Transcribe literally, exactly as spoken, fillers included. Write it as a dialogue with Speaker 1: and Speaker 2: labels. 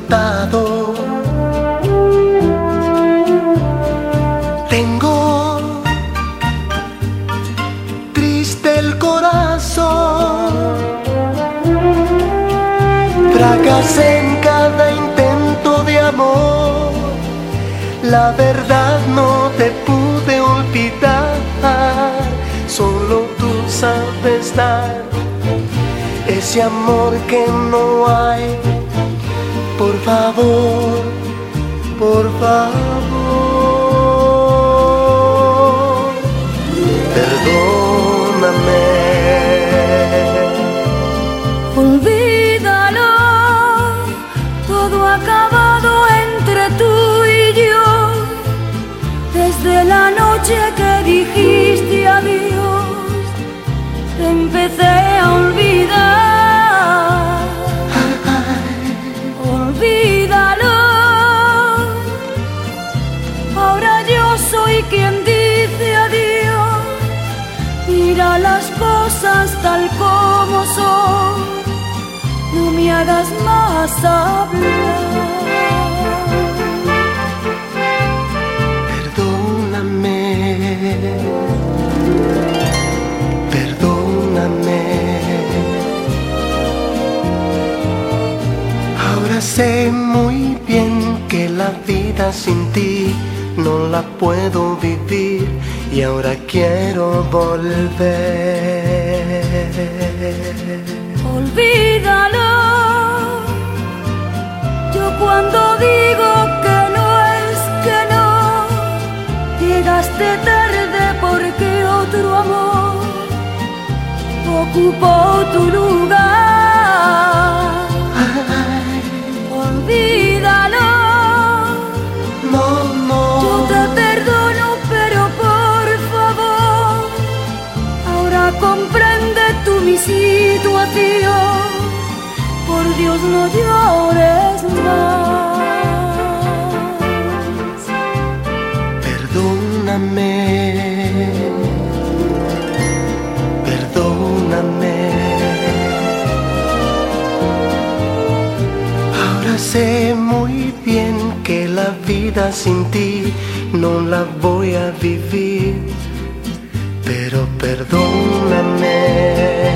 Speaker 1: disfrutado. Tengo triste el corazón, fracasé en cada intento de amor. La verdad no te pude olvidar, solo tú sabes dar ese amor que no hay. Por favor, por favor, perdóname.
Speaker 2: Olvídalo, todo ha acabado entre tú y yo. Desde la noche que dijiste adiós, te empecé a olvidar. Olvídalo, ahora yo soy quien dice adiós. Mira las cosas tal como son, no me hagas más hablar.
Speaker 1: Perdóname, perdóname. Ahora sé muy bien que la vida sin ti no la puedo vivir y ahora quiero volver.
Speaker 2: Olvídalo, yo cuando digo que no es que no, llegaste tarde porque otro amor ocupó tu lugar. Olvídalo,
Speaker 1: No, no.
Speaker 2: yo te perdono, pero por favor, ahora comprende tú mi situación. Por Dios, no llores más.
Speaker 1: Perdóname, perdóname. Ahora sé muy bien que la vida sin ti no la voy a vivir, pero perdóname.